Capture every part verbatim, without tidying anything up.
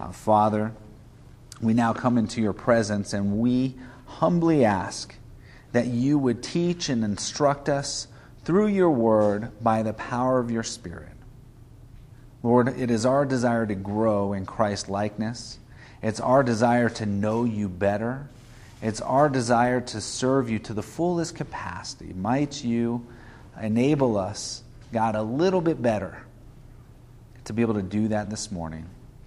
Uh, Father, we now come into your presence and we humbly ask that you would teach and instruct us through your word by the power of your Spirit. Lord, it is our desire to grow in Christ-likeness. It's our desire to know you better. It's our desire to serve you to the fullest capacity. Might you enable us, God, a little bit better to be able to do that this morning.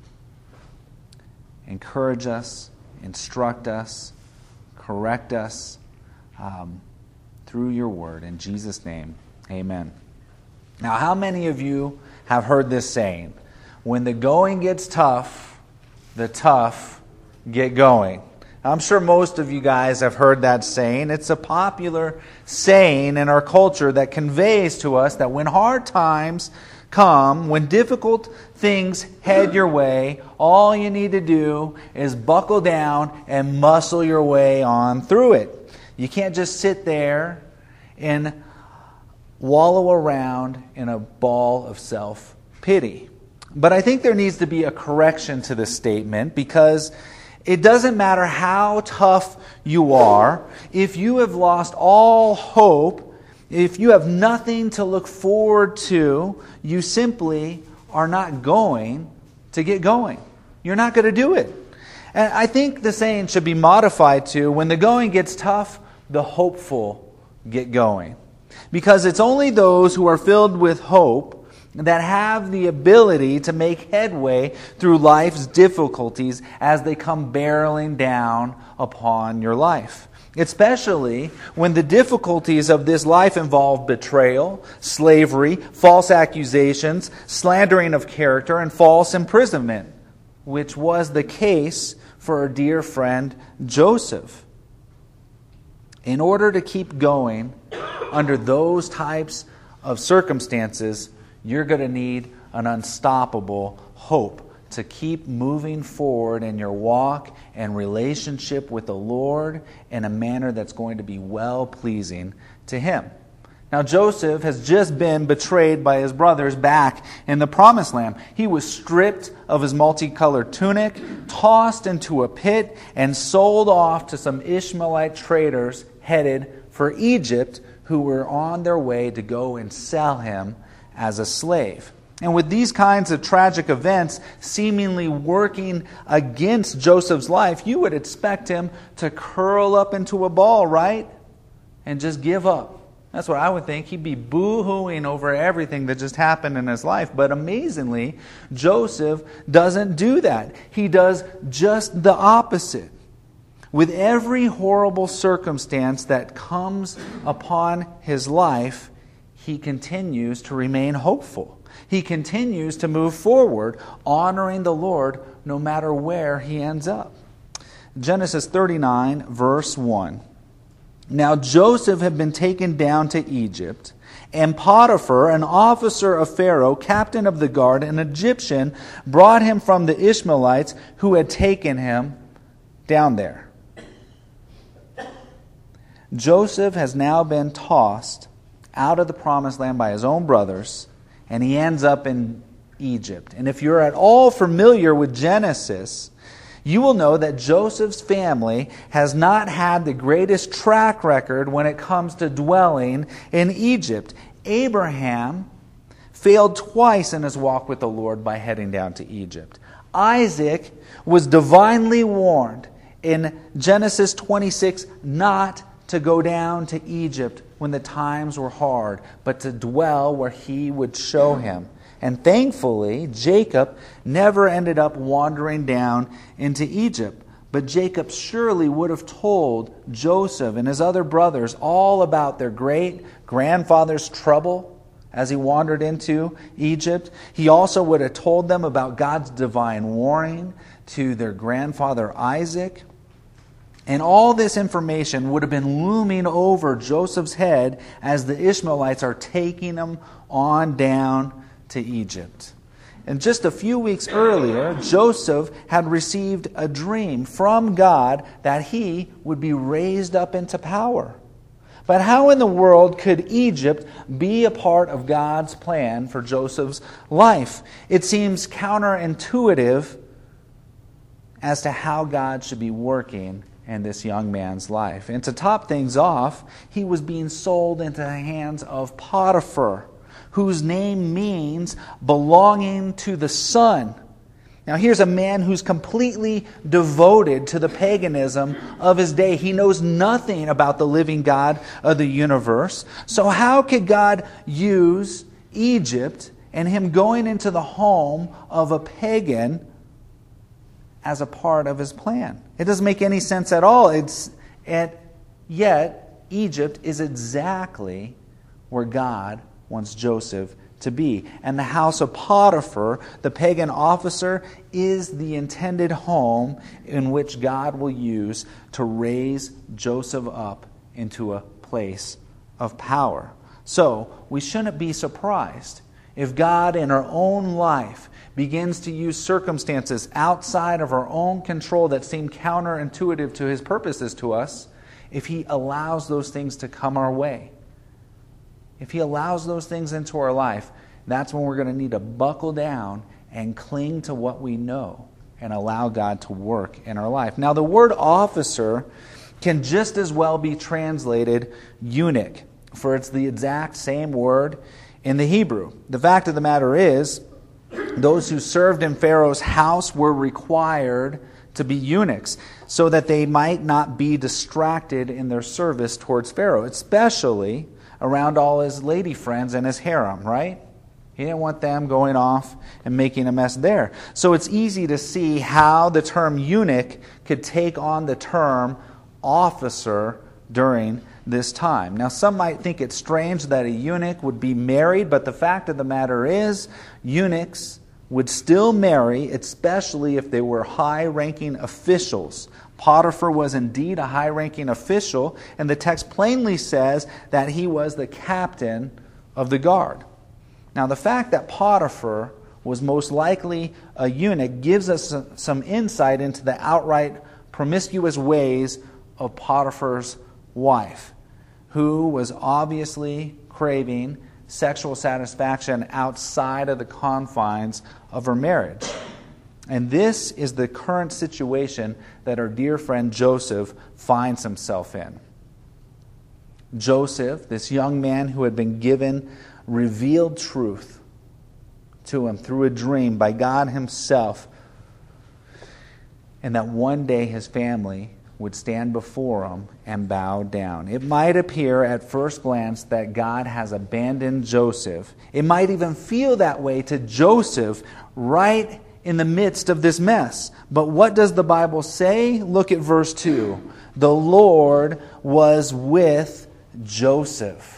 Encourage us, instruct us, correct us um, through your word. In Jesus' name, amen. Now, how many of you have heard this saying? When the going gets tough, the tough get going. I'm sure most of you guys have heard that saying. It's a popular saying in our culture that conveys to us that when hard times come, when difficult things head your way, all you need to do is buckle down and muscle your way on through it. You can't just sit there and wallow around in a ball of self-pity. But I think there needs to be a correction to this statement, because it doesn't matter how tough you are, if you have lost all hope, if you have nothing to look forward to, you simply are not going to get going. You're not going to do it. And I think the saying should be modified to, when the going gets tough, the hopeful get going. Because it's only those who are filled with hope that have the ability to make headway through life's difficulties as they come barreling down upon your life. Especially when the difficulties of this life involve betrayal, slavery, false accusations, slandering of character, and false imprisonment, which was the case for our dear friend Joseph. In order to keep going under those types of circumstances, you're going to need an unstoppable hope to keep moving forward in your walk and relationship with the Lord in a manner that's going to be well-pleasing to Him. Now, Joseph has just been betrayed by his brothers back in the Promised Land. He was stripped of his multicolored tunic, tossed into a pit, and sold off to some Ishmaelite traders headed for Egypt, who were on their way to go and sell him as a slave. And with these kinds of tragic events seemingly working against Joseph's life, you would expect him to curl up into a ball, right? And just give up. That's what I would think. He'd be boo-hooing over everything that just happened in his life. But amazingly, Joseph doesn't do that. He does just the opposite. With every horrible circumstance that comes upon his life, he continues to remain hopeful. He continues to move forward, honoring the Lord no matter where he ends up. Genesis thirty-nine, verse one. Now Joseph had been taken down to Egypt, and Potiphar, an officer of Pharaoh, captain of the guard, an Egyptian, brought him from the Ishmaelites who had taken him down there. Joseph has now been tossed out of the Promised Land by his own brothers, and he ends up in Egypt. And if you're at all familiar with Genesis, you will know that Joseph's family has not had the greatest track record when it comes to dwelling in Egypt. Abraham failed twice in his walk with the Lord by heading down to Egypt. Isaac was divinely warned in Genesis twenty-six not to go down to Egypt when the times were hard, but to dwell where he would show him. And thankfully, Jacob never ended up wandering down into Egypt. But Jacob surely would have told Joseph and his other brothers all about their great-grandfather's trouble as he wandered into Egypt. He also would have told them about God's divine warning to their grandfather Isaac. And all this information would have been looming over Joseph's head as the Ishmaelites are taking him on down to Egypt. And just a few weeks earlier, Joseph had received a dream from God that he would be raised up into power. But how in the world could Egypt be a part of God's plan for Joseph's life? It seems counterintuitive as to how God should be working in this young man's life. And to top things off, he was being sold into the hands of Potiphar, whose name means belonging to the sun. Now here's a man who's completely devoted to the paganism of his day. He knows nothing about the living God of the universe. So how could God use Egypt and him going into the home of a pagan as a part of his plan? It doesn't make any sense at all. It's at, yet Egypt is exactly where God wants Joseph to be. And the house of Potiphar, the pagan officer, is the intended home in which God will use to raise Joseph up into a place of power. So we shouldn't be surprised if God in our own life begins to use circumstances outside of our own control that seem counterintuitive to His purposes to us, if He allows those things to come our way. If He allows those things into our life, that's when we're going to need to buckle down and cling to what we know and allow God to work in our life. Now, the word officer can just as well be translated eunuch, for it's the exact same word in the Hebrew. The fact of the matter is, those who served in Pharaoh's house were required to be eunuchs so that they might not be distracted in their service towards Pharaoh, especially around all his lady friends and his harem, right? He didn't want them going off and making a mess there. So it's easy to see how the term eunuch could take on the term officer during this time. Now, some might think it's strange that a eunuch would be married, but the fact of the matter is, eunuchs would still marry, especially if they were high-ranking officials. Potiphar was indeed a high-ranking official, and the text plainly says that he was the captain of the guard. Now, the fact that Potiphar was most likely a eunuch gives us some insight into the outright promiscuous ways of Potiphar's wife, who was obviously craving sexual satisfaction outside of the confines of her marriage. And this is the current situation that our dear friend Joseph finds himself in. Joseph, this young man who had been given revealed truth to him through a dream by God Himself, and that one day his family would stand before him and bow down. It might appear at first glance that God has abandoned Joseph. It might even feel that way to Joseph right in the midst of this mess. But what does the Bible say? Look at verse two. The Lord was with Joseph.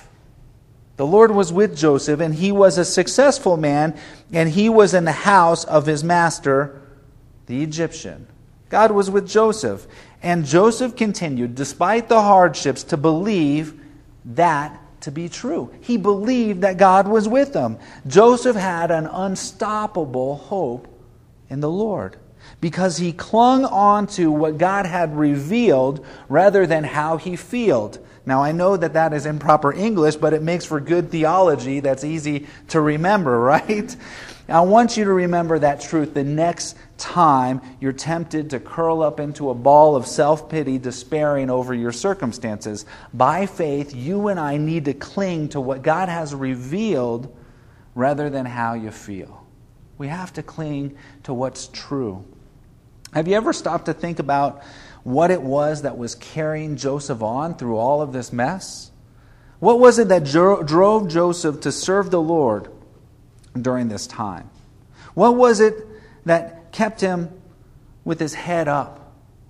The Lord was with Joseph, and he was a successful man, and he was in the house of his master, the Egyptian. God was with Joseph. And Joseph continued, despite the hardships, to believe that to be true. He believed that God was with him. Joseph had an unstoppable hope in the Lord because he clung on to what God had revealed rather than how he felt. Now, I know that that is improper English, but it makes for good theology that's easy to remember, right? I want you to remember that truth the next time you're tempted to curl up into a ball of self-pity, despairing over your circumstances. By faith, you and I need to cling to what God has revealed rather than how you feel. We have to cling to what's true. Have you ever stopped to think about what it was that was carrying Joseph on through all of this mess? What was it that dro- drove Joseph to serve the Lord during this time? What was it that kept him with his head up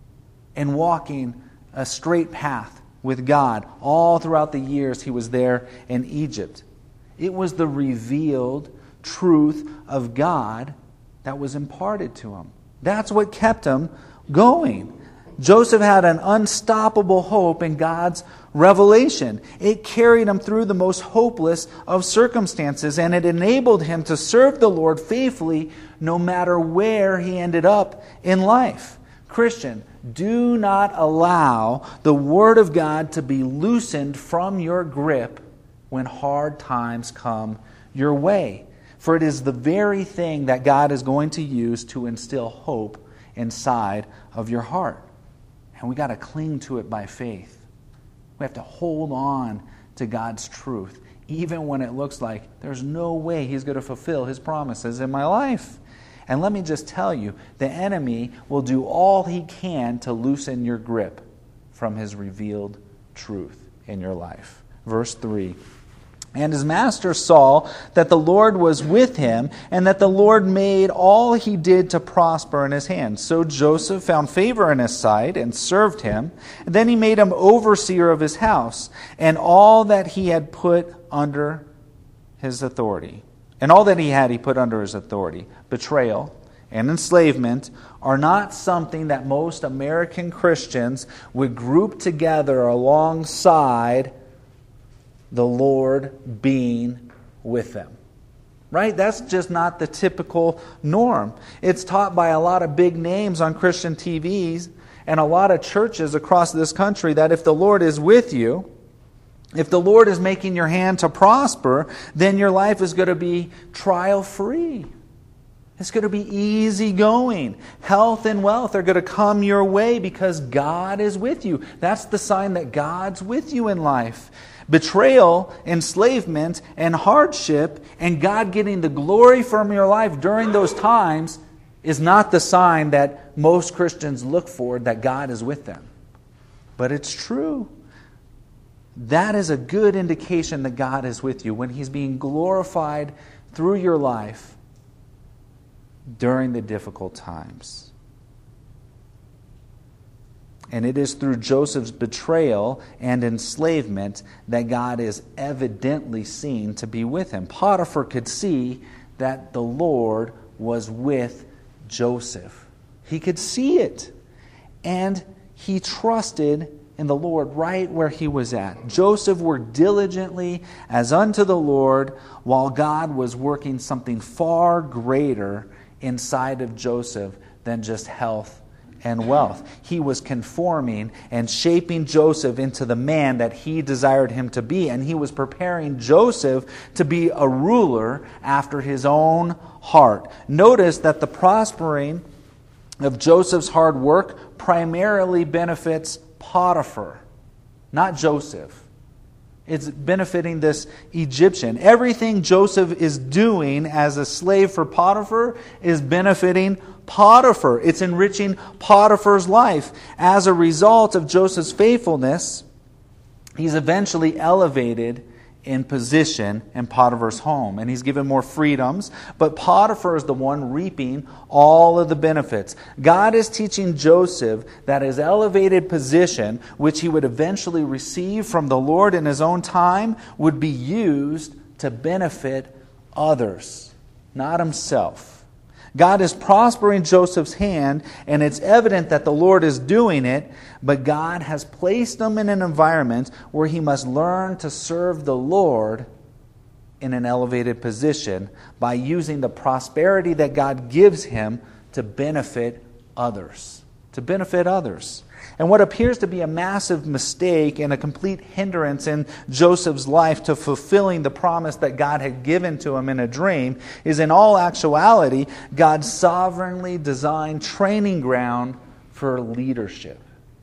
and walking a straight path with God all throughout the years he was there in Egypt? It was the revealed truth of God that was imparted to him. That's what kept him going. Joseph had an unstoppable hope in God's revelation. It carried him through the most hopeless of circumstances, and it enabled him to serve the Lord faithfully no matter where he ended up in life. Christian, do not allow the Word of God to be loosened from your grip when hard times come your way. For it is the very thing that God is going to use to instill hope inside of your heart. And we got to cling to it by faith. We have to hold on to God's truth, even when it looks like there's no way He's going to fulfill His promises in my life. And let me just tell you, the enemy will do all he can to loosen your grip from his revealed truth in your life. Verse three. And his master saw that the Lord was with him, and that the Lord made all he did to prosper in his hand. So Joseph found favor in his sight and served him. And then he made him overseer of his house, and all that he had put under his authority. And all that he had he put under his authority. Betrayal and enslavement are not something that most American Christians would group together alongside the Lord being with them. Right? That's just not the typical norm. It's taught by a lot of big names on Christian T Vs and a lot of churches across this country that if the Lord is with you, if the Lord is making your hand to prosper, then your life is going to be trial-free. It's going to be easy going. Health and wealth are going to come your way because God is with you. That's the sign that God's with you in life. Betrayal, enslavement, and hardship, and God getting the glory from your life during those times is not the sign that most Christians look for, that God is with them. But it's true. That is a good indication that God is with you when He's being glorified through your life during the difficult times. And it is through Joseph's betrayal and enslavement that God is evidently seen to be with him. Potiphar could see that the Lord was with Joseph. He could see it. And he trusted in the Lord right where he was at. Joseph worked diligently as unto the Lord, while God was working something far greater inside of Joseph than just health and wealth. He was conforming and shaping Joseph into the man that he desired him to be, and he was preparing Joseph to be a ruler after his own heart. Notice that the prospering of Joseph's hard work primarily benefits Potiphar, not Joseph. It's benefiting this Egyptian. Everything Joseph is doing as a slave for Potiphar is benefiting Potiphar. It's enriching Potiphar's life. As a result of Joseph's faithfulness, he's eventually elevated in position in Potiphar's home, and he's given more freedoms, but Potiphar is the one reaping all of the benefits. God is teaching Joseph that his elevated position, which he would eventually receive from the Lord in his own time, would be used to benefit others, not himself. God is prospering Joseph's hand, and it's evident that the Lord is doing it, but God has placed him in an environment where he must learn to serve the Lord in an elevated position by using the prosperity that God gives him to benefit others. To benefit others. And what appears to be a massive mistake and a complete hindrance in Joseph's life to fulfilling the promise that God had given to him in a dream is in all actuality God's sovereignly designed training ground for leadership.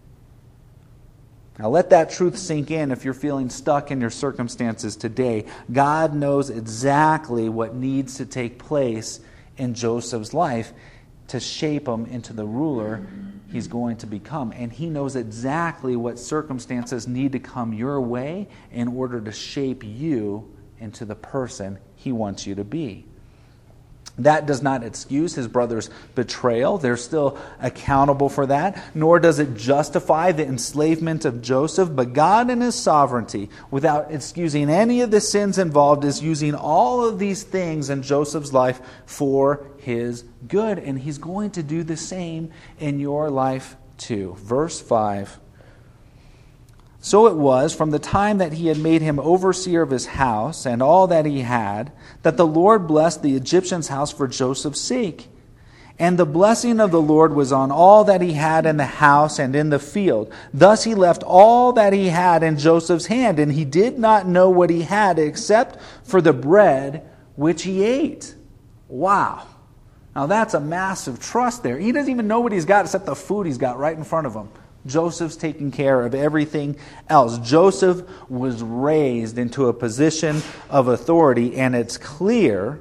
Now let that truth sink in if you're feeling stuck in your circumstances today. God knows exactly what needs to take place in Joseph's life to shape him into the ruler he's going to become. And he knows exactly what circumstances need to come your way in order to shape you into the person he wants you to be. That does not excuse his brother's betrayal. They're still accountable for that. Nor does it justify the enslavement of Joseph. But God in his sovereignty, without excusing any of the sins involved, is using all of these things in Joseph's life for his good. And he's going to do the same in your life too. Verse five. So it was, from the time that he had made him overseer of his house and all that he had, that the Lord blessed the Egyptian's house for Joseph's sake. And the blessing of the Lord was on all that he had in the house and in the field. Thus he left all that he had in Joseph's hand, and he did not know what he had except for the bread which he ate. Wow. Now that's a massive trust there. He doesn't even know what he's got except the food he's got right in front of him. Joseph's taking care of everything else. Joseph was raised into a position of authority, and it's clear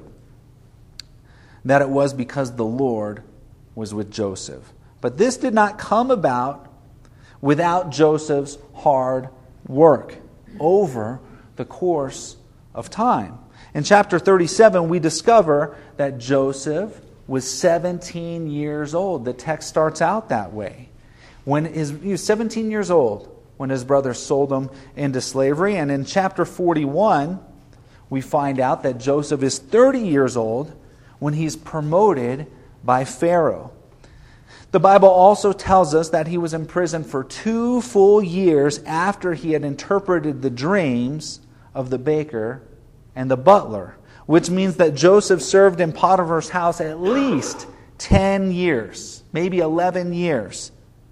that it was because the Lord was with Joseph. But this did not come about without Joseph's hard work over the course of time. In chapter thirty-seven, we discover that Joseph was seventeen years old. The text starts out that way. When his, he was seventeen years old when his brothers sold him into slavery. And in chapter forty-one, we find out that Joseph is thirty years old when he's promoted by Pharaoh. The Bible also tells us that he was in prison for two full years after he had interpreted the dreams of the baker and the butler, which means that Joseph served in Potiphar's house at least ten years, maybe eleven years.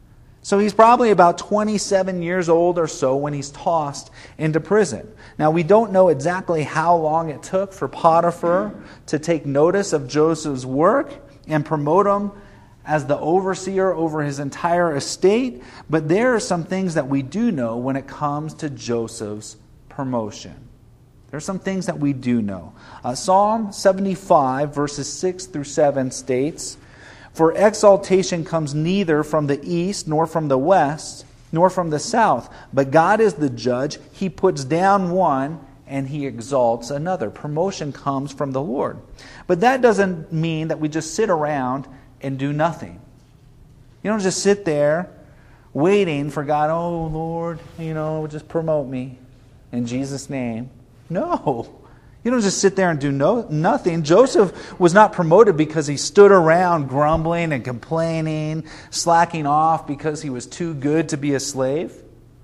So he's probably about twenty-seven years old or so when he's tossed into prison. Now, we don't know exactly how long it took for Potiphar to take notice of Joseph's work and promote him as the overseer over his entire estate, but there are some things that we do know when it comes to Joseph's promotion. There are some things that we do know. Uh, Psalm seventy-five, verses six through seven states, "For exaltation comes neither from the east, nor from the west, nor from the south. But God is the judge. He puts down one, and He exalts another." Promotion comes from the Lord. But that doesn't mean that we just sit around and do nothing. You don't just sit there waiting for God, "Oh, Lord, you know, just promote me in Jesus' name." No. You don't just sit there and do no, nothing. Joseph was not promoted because he stood around grumbling and complaining, slacking off because he was too good to be a slave.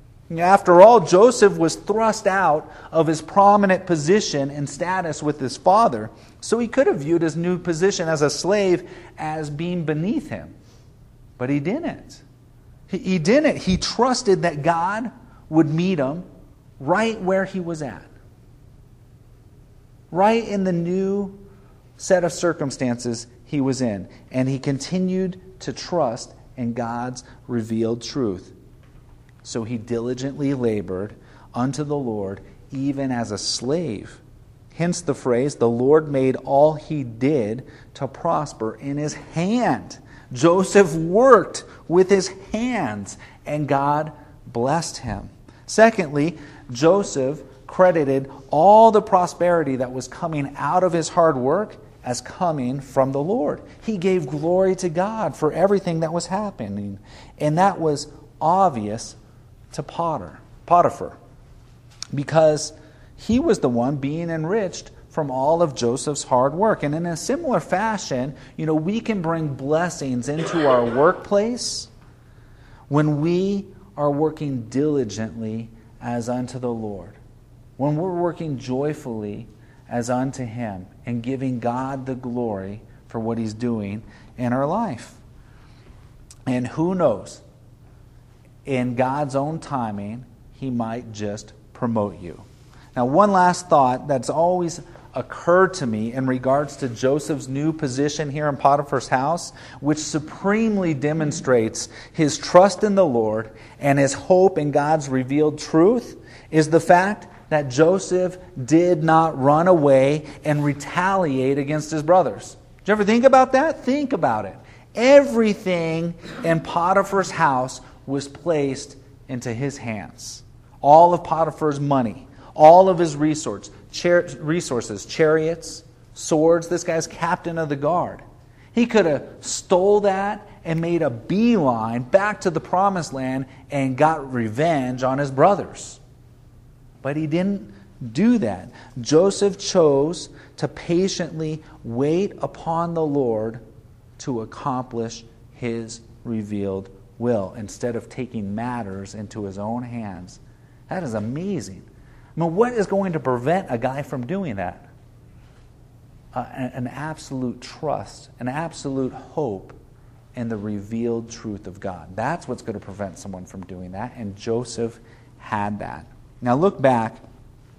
After all, Joseph was thrust out of his prominent position and status with his father, so he could have viewed his new position as a slave as being beneath him. But he didn't. He, he didn't. He trusted that God would meet him right where he was at. Right in the new set of circumstances he was in. And he continued to trust in God's revealed truth. So he diligently labored unto the Lord, even as a slave. Hence the phrase, "The Lord made all he did to prosper in his hand." Joseph worked with his hands, and God blessed him. Secondly, Joseph credited all the prosperity that was coming out of his hard work as coming from the Lord. He gave glory to God for everything that was happening. And that was obvious to Potter, Potiphar, because he was the one being enriched from all of Joseph's hard work. And in a similar fashion, you know, we can bring blessings into our workplace when we are working diligently as unto the Lord. When we're working joyfully as unto Him and giving God the glory for what He's doing in our life. And who knows, in God's own timing, He might just promote you. Now, one last thought that's always occurred to me in regards to Joseph's new position here in Potiphar's house, which supremely demonstrates his trust in the Lord and his hope in God's revealed truth, is the fact that Joseph did not run away and retaliate against his brothers. Did you ever think about that? Think about it. Everything in Potiphar's house was placed into his hands. All of Potiphar's money, all of his resources, char- resources, chariots, swords. This guy's captain of the guard. He could have stole that and made a beeline back to the promised land and got revenge on his brothers. But he didn't do that. Joseph chose to patiently wait upon the Lord to accomplish His revealed will instead of taking matters into his own hands. That is amazing. I mean, what is going to prevent a guy from doing that? Uh, an absolute trust, an absolute hope in the revealed truth of God. That's what's going to prevent someone from doing that, and Joseph had that. Now look back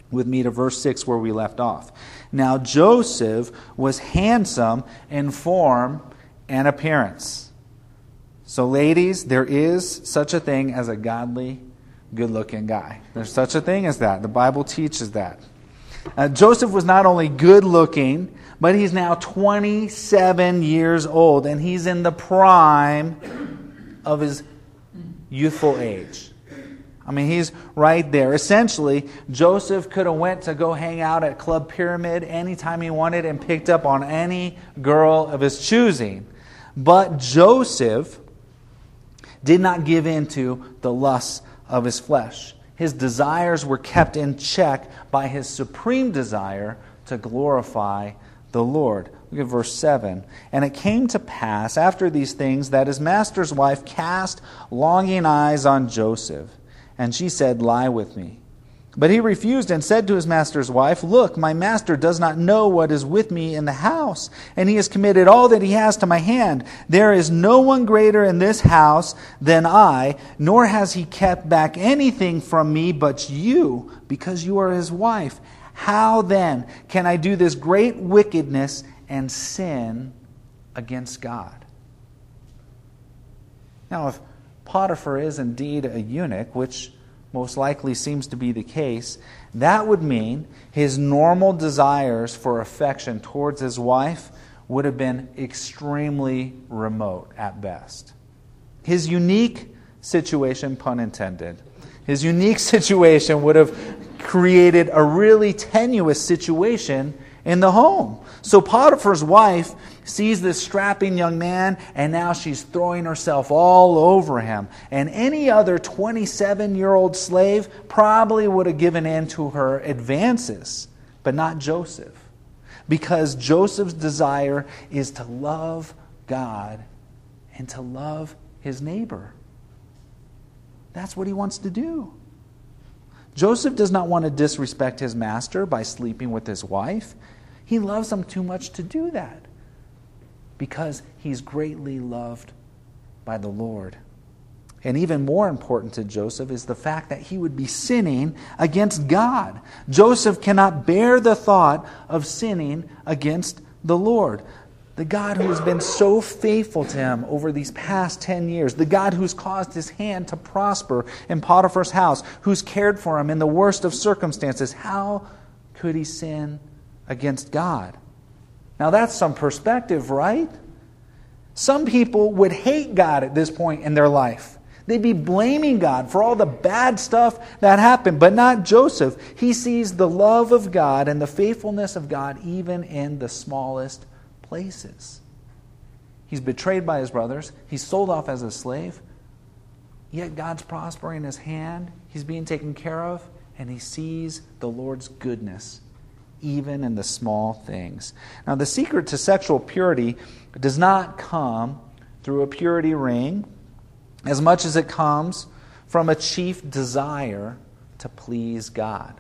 with me to verse six where we left off. Now Joseph was handsome in form and appearance. So ladies, there is such a thing as a godly, good-looking guy. There's such a thing as that. The Bible teaches that. Uh, Joseph was not only good-looking, but he's now twenty-seven years old, and he's in the prime of his youthful age. I mean, he's right there. Essentially, Joseph could have went to go hang out at Club Pyramid anytime he wanted and picked up on any girl of his choosing. But Joseph did not give in to the lusts of his flesh. His desires were kept in check by his supreme desire to glorify the Lord. Look at verse seven. And it came to pass after these things that his master's wife cast longing eyes on Joseph. And she said, lie with me. But he refused and said to his master's wife, look, my master does not know what is with me in the house, and he has committed all that he has to my hand. There is no one greater in this house than I, nor has he kept back anything from me but you, because you are his wife. How then can I do this great wickedness and sin against God? Now, if Potiphar is indeed a eunuch, which most likely seems to be the case, that would mean his normal desires for affection towards his wife would have been extremely remote at best. His unique situation, pun intended, his unique situation would have created a really tenuous situation in the home. So Potiphar's wife sees this strapping young man, and now she's throwing herself all over him. And any other twenty-seven-year-old slave probably would have given in to her advances, but not Joseph. Because Joseph's desire is to love God and to love his neighbor. That's what he wants to do. Joseph does not want to disrespect his master by sleeping with his wife. He loves him too much to do that, because he's greatly loved by the Lord. And even more important to Joseph is the fact that he would be sinning against God. Joseph cannot bear the thought of sinning against the Lord. The God who has been so faithful to him over these past ten years. The God who's caused his hand to prosper in Potiphar's house. Who's cared for him in the worst of circumstances. How could he sin against God? Now that's some perspective, right? Some people would hate God at this point in their life. They'd be blaming God for all the bad stuff that happened, but not Joseph. He sees the love of God and the faithfulness of God even in the smallest places. He's betrayed by his brothers. He's sold off as a slave. Yet God's prospering his hand. He's being taken care of, and he sees the Lord's goodness even in the small things. Now, the secret to sexual purity does not come through a purity ring as much as it comes from a chief desire to please God.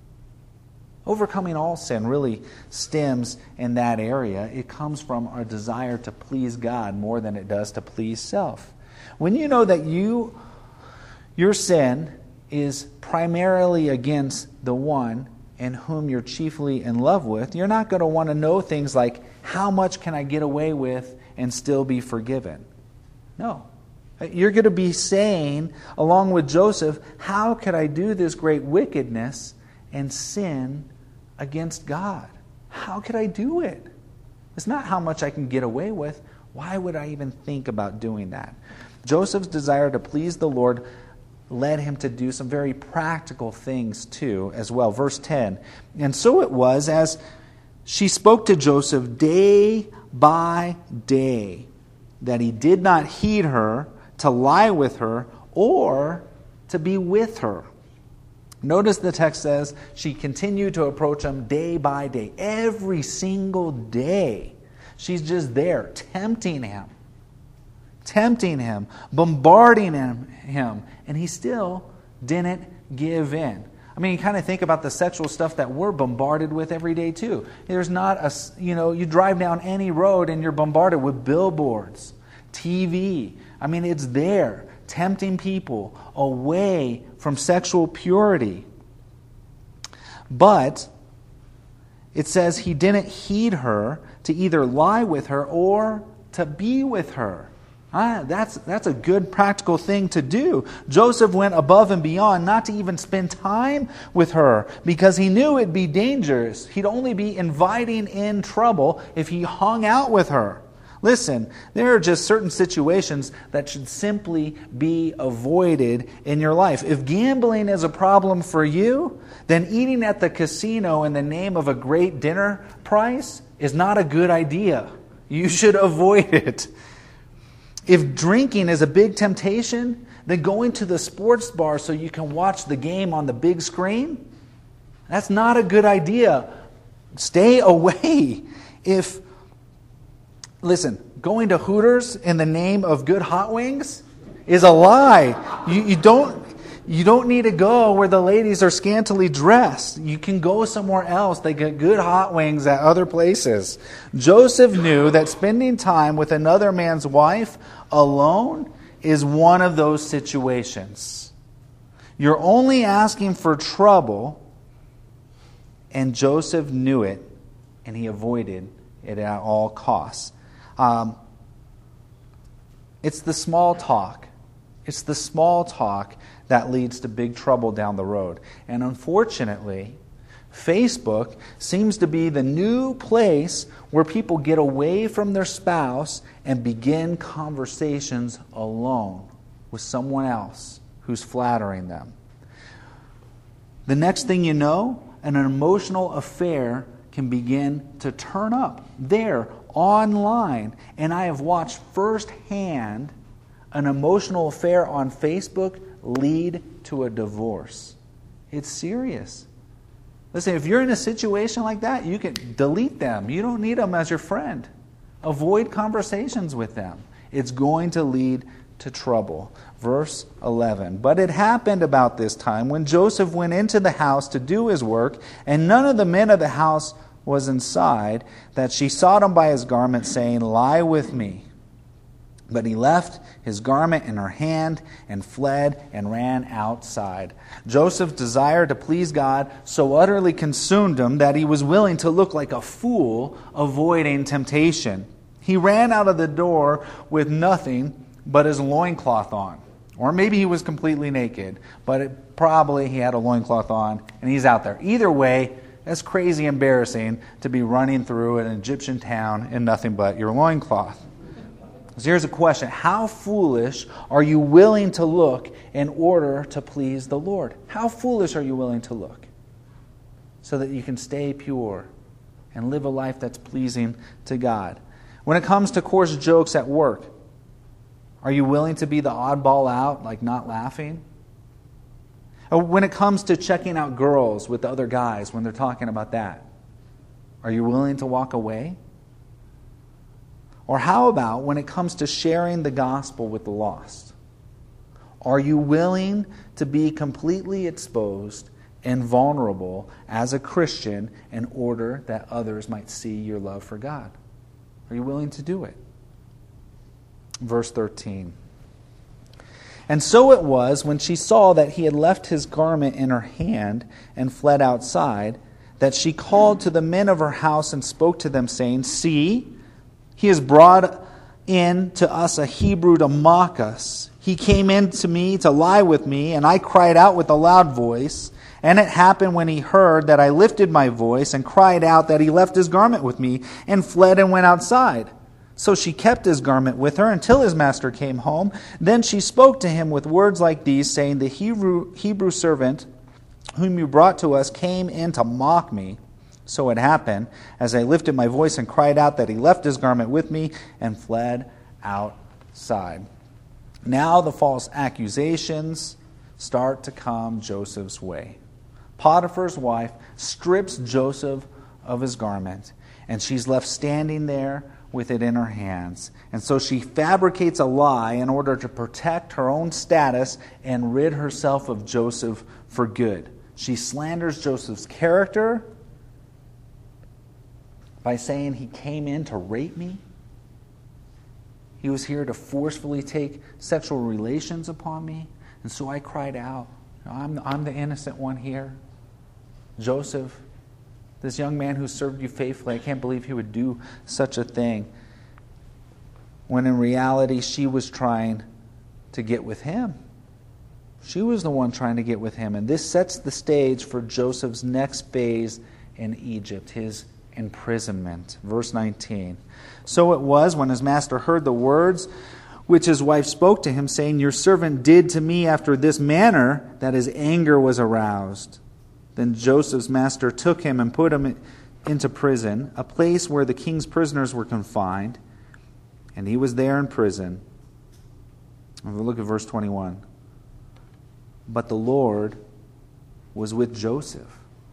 Overcoming all sin really stems in that area. It comes from our desire to please God more than it does to please self. When you know that you, your sin is primarily against the one in whom you're chiefly in love with, you're not going to want to know things like, how much can I get away with and still be forgiven? No. You're going to be saying, along with Joseph, how could I do this great wickedness and sin against God? How could I do it? It's not how much I can get away with. Why would I even think about doing that? Joseph's desire to please the Lord led him to do some very practical things too as well. Verse ten, and so it was as she spoke to Joseph day by day that he did not heed her to lie with her or to be with her. Notice the text says she continued to approach him day by day. Every single day she's just there tempting him. Tempting him, bombarding him, him, and he still didn't give in. I mean, you kind of think about the sexual stuff that we're bombarded with every day too. There's not a, you know, you drive down any road and you're bombarded with billboards, T V. I mean, it's there, tempting people away from sexual purity. But it says he didn't heed her to either lie with her or to be with her. Ah, that's, that's a good practical thing to do. Joseph went above and beyond not to even spend time with her because he knew it'd be dangerous. He'd only be inviting in trouble if he hung out with her. Listen, there are just certain situations that should simply be avoided in your life. If gambling is a problem for you, then eating at the casino in the name of a great dinner price is not a good idea. You should avoid it. If drinking is a big temptation, then going to the sports bar so you can watch the game on the big screen, that's not a good idea. Stay away. If, listen, going to Hooters in the name of good hot wings is a lie. You, you don't you don't need to go where the ladies are scantily dressed. You can go somewhere else. They get good hot wings at other places. Joseph knew that spending time with another man's wife alone is one of those situations. You're only asking for trouble, and Joseph knew it, and he avoided it at all costs. Um, it's the small talk. It's the small talk that leads to big trouble down the road. And unfortunately, Facebook seems to be the new place where people get away from their spouse and begin conversations alone with someone else who's flattering them. The next thing you know, an emotional affair can begin to turn up there online. And I have watched firsthand an emotional affair on Facebook lead to a divorce. It's serious. Listen, if you're in a situation like that, you can delete them. You don't need them as your friend. Avoid conversations with them. It's going to lead to trouble. Verse eleven. But it happened about this time when Joseph went into the house to do his work, and none of the men of the house was inside, that she sought him by his garment, saying, "Lie with me." But he left his garment in her hand and fled and ran outside. Joseph's desire to please God so utterly consumed him that he was willing to look like a fool avoiding temptation. He ran out of the door with nothing but his loincloth on. Or maybe he was completely naked, but it, probably he had a loincloth on and he's out there. Either way, that's crazy embarrassing to be running through an Egyptian town in nothing but your loincloth. So here's a question. How foolish are you willing to look in order to please the Lord? How foolish are you willing to look so that you can stay pure and live a life that's pleasing to God? When it comes to coarse jokes at work, are you willing to be the oddball out, like not laughing? Or when it comes to checking out girls with the other guys when they're talking about that, are you willing to walk away? Or how about when it comes to sharing the gospel with the lost? Are you willing to be completely exposed and vulnerable as a Christian in order that others might see your love for God? Are you willing to do it? Verse thirteen. And so it was, when she saw that he had left his garment in her hand and fled outside, that she called to the men of her house and spoke to them, saying, "See, he has brought in to us a Hebrew to mock us. He came in to me to lie with me, and I cried out with a loud voice. And it happened when he heard that I lifted my voice and cried out that he left his garment with me and fled and went outside. So she kept his garment with her until his master came home. Then she spoke to him with words like these, saying, The Hebrew, Hebrew servant whom you brought to us came in to mock me. So it happened, as I lifted my voice and cried out, that he left his garment with me and fled outside." Now the false accusations start to come Joseph's way. Potiphar's wife strips Joseph of his garment, and she's left standing there with it in her hands. And so she fabricates a lie in order to protect her own status and rid herself of Joseph for good. She slanders Joseph's character by saying he came in to rape me. He was here to forcefully take sexual relations upon me. And so I cried out, I'm, I'm the innocent one here. Joseph, this young man who served you faithfully, I can't believe he would do such a thing. When in reality, she was trying to get with him. She was the one trying to get with him. And this sets the stage for Joseph's next phase in Egypt, his imprisonment. Verse nineteen. So it was when his master heard the words which his wife spoke to him, saying, Your servant did to me after this manner, that his anger was aroused. Then Joseph's master took him and put him into prison, a place where the king's prisoners were confined, and he was there in prison. Look at verse twenty-one. But the Lord was with Joseph.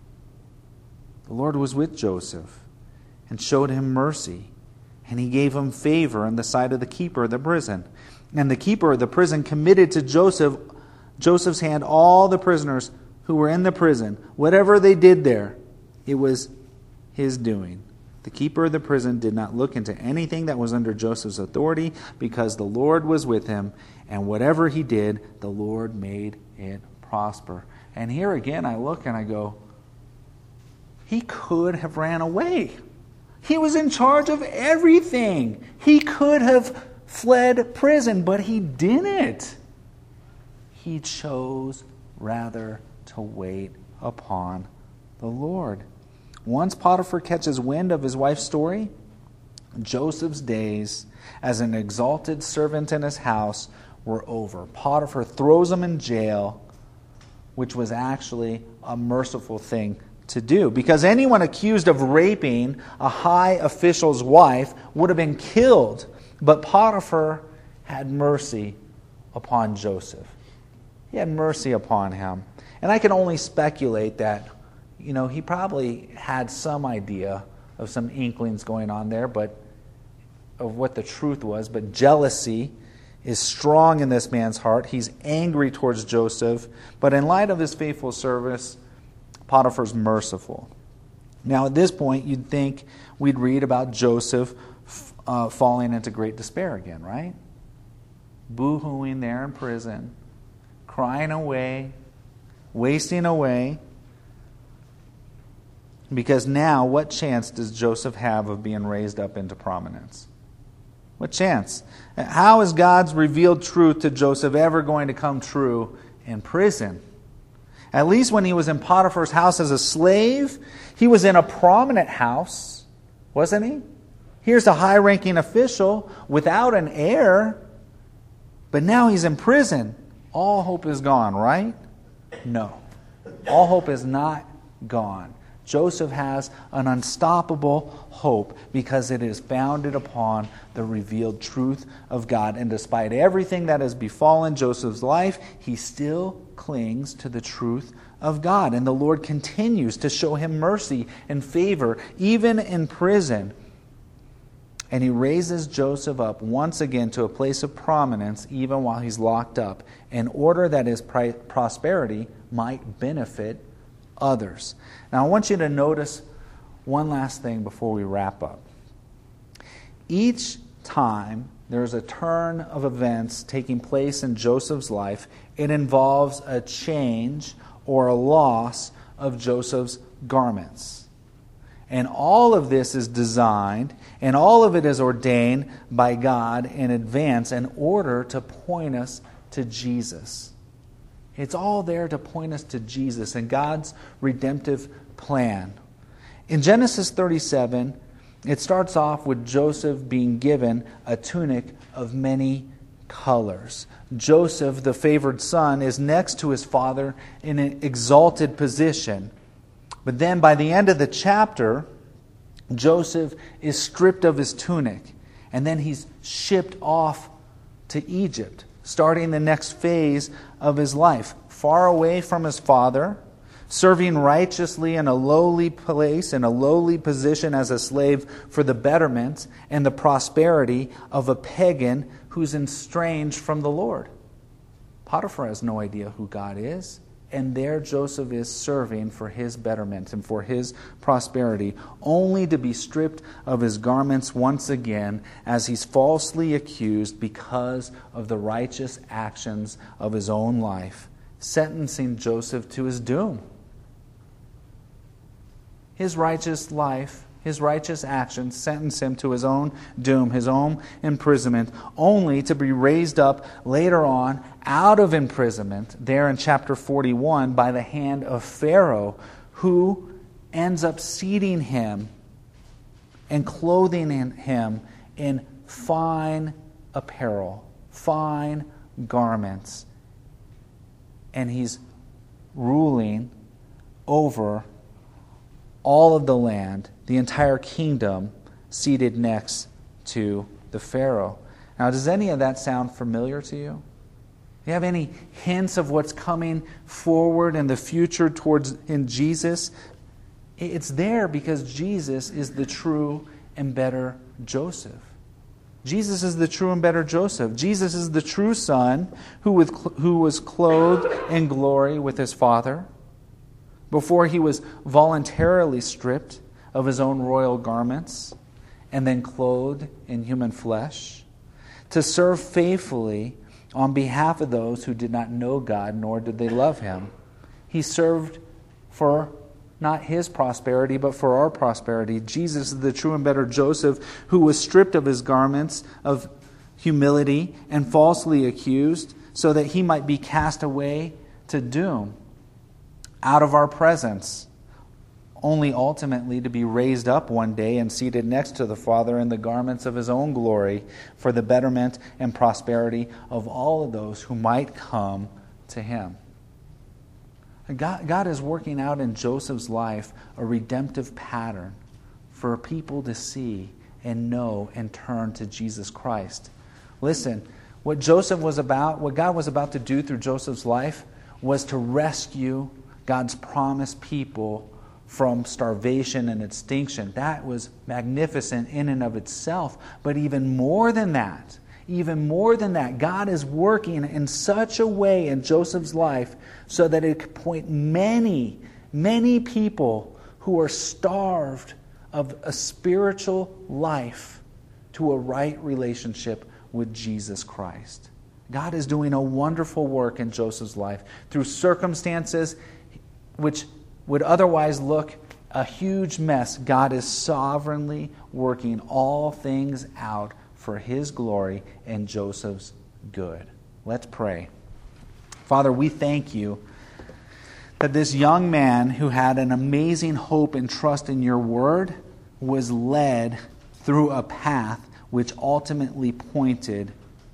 The Lord was with Joseph and showed him mercy, and he gave him favor in the sight of the keeper of the prison. And the keeper of the prison committed to Joseph, Joseph's hand all the prisoners who were in the prison. Whatever they did there, it was his doing. The keeper of the prison did not look into anything that was under Joseph's authority, because the Lord was with him, and whatever he did, the Lord made it prosper. And here again, I look and I go, he could have ran away. He was in charge of everything. He could have fled prison, but he didn't. He chose rather to wait upon the Lord. Once Potiphar catches wind of his wife's story, Joseph's days as an exalted servant in his house were over. Potiphar throws him in jail, which was actually a merciful thing to do, because anyone accused of raping a high official's wife would have been killed. But Potiphar had mercy upon Joseph. He had mercy upon him. And I can only speculate that, you know, he probably had some idea of some inklings going on there, but of what the truth was. But jealousy is strong in this man's heart. He's angry towards Joseph, but in light of his faithful service, Potiphar's merciful. Now, at this point, you'd think we'd read about Joseph uh, falling into great despair again, right? Boo-hooing there in prison, crying away, wasting away. Because now, what chance does Joseph have of being raised up into prominence? What chance? How is God's revealed truth to Joseph ever going to come true in prison? At least when he was in Potiphar's house as a slave, he was in a prominent house, wasn't he? Here's a high-ranking official without an heir, but now he's in prison. All hope is gone, right? No. All hope is not gone. Joseph has an unstoppable hope because it is founded upon the revealed truth of God. And despite everything that has befallen Joseph's life, he still clings to the truth of God. And the Lord continues to show him mercy and favor, even in prison. And he raises Joseph up once again to a place of prominence, even while he's locked up, in order that his prosperity might benefit others. Now, I want you to notice one last thing before we wrap up. Each time there's a turn of events taking place in Joseph's life, it involves a change or a loss of Joseph's garments. And all of this is designed, and all of it is ordained by God in advance in order to point us to Jesus. It's all there to point us to Jesus and God's redemptive plan. In Genesis thirty-seven, it starts off with Joseph being given a tunic of many colors. Joseph, the favored son, is next to his father in an exalted position. But then by the end of the chapter, Joseph is stripped of his tunic, and then he's shipped off to Egypt, starting the next phase of his life, far away from his father, serving righteously in a lowly place, in a lowly position as a slave for the betterment and the prosperity of a pagan who's estranged from the Lord. Potiphar has no idea who God is, and there Joseph is serving for his betterment and for his prosperity, only to be stripped of his garments once again as he's falsely accused because of the righteous actions of his own life, sentencing Joseph to his doom. his righteous life, his righteous actions sentence him to his own doom, his own imprisonment, only to be raised up later on out of imprisonment, there in chapter forty-one, by the hand of Pharaoh, who ends up seating him and clothing him in fine apparel, fine garments. And he's ruling over all of the land, the entire kingdom, seated next to the Pharaoh. Now, does any of that sound familiar to you? Do you have any hints of what's coming forward in the future towards in Jesus? It's there because Jesus is the true and better Joseph. Jesus is the true and better Joseph. Jesus is the true Son who was, who was clothed in glory with his Father before he was voluntarily stripped of his own royal garments and then clothed in human flesh to serve faithfully on behalf of those who did not know God, nor did they love him. He served for not his prosperity, but for our prosperity. Jesus is the true and better Joseph who was stripped of his garments of humility and falsely accused so that he might be cast away to doom out of our presence, only ultimately to be raised up one day and seated next to the Father in the garments of his own glory for the betterment and prosperity of all of those who might come to him. God, God is working out in Joseph's life a redemptive pattern for people to see and know and turn to Jesus Christ. Listen, what Joseph was about, what God was about to do through Joseph's life was to rescue God's promised people from starvation and extinction. That was magnificent in and of itself. But even more than that, even more than that, God is working in such a way in Joseph's life so that it could point many, many people who are starved of a spiritual life to a right relationship with Jesus Christ. God is doing a wonderful work in Joseph's life through circumstances which would otherwise look a huge mess. God is sovereignly working all things out for his glory and Joseph's good. Let's pray. Father, we thank you that this young man who had an amazing hope and trust in your word was led through a path which ultimately pointed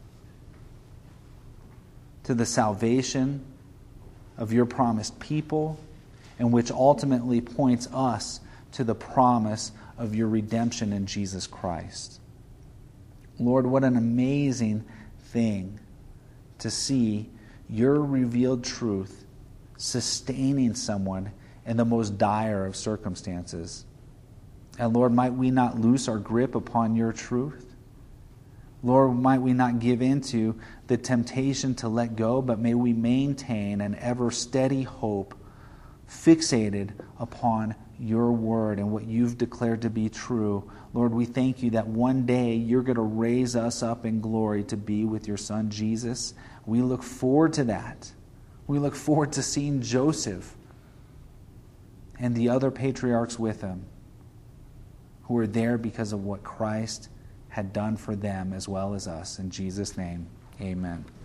to the salvation of your promised people, and which ultimately points us to the promise of your redemption in Jesus Christ. Lord, what an amazing thing to see your revealed truth sustaining someone in the most dire of circumstances. And Lord, might we not loose our grip upon your truth? Lord, might we not give in to the temptation to let go, but may we maintain an ever steady hope fixated upon your word and what you've declared to be true. Lord, we thank you that one day you're going to raise us up in glory to be with your Son, Jesus. We look forward to that. We look forward to seeing Joseph and the other patriarchs with him who are there because of what Christ had done for them as well as us. In Jesus' name, amen.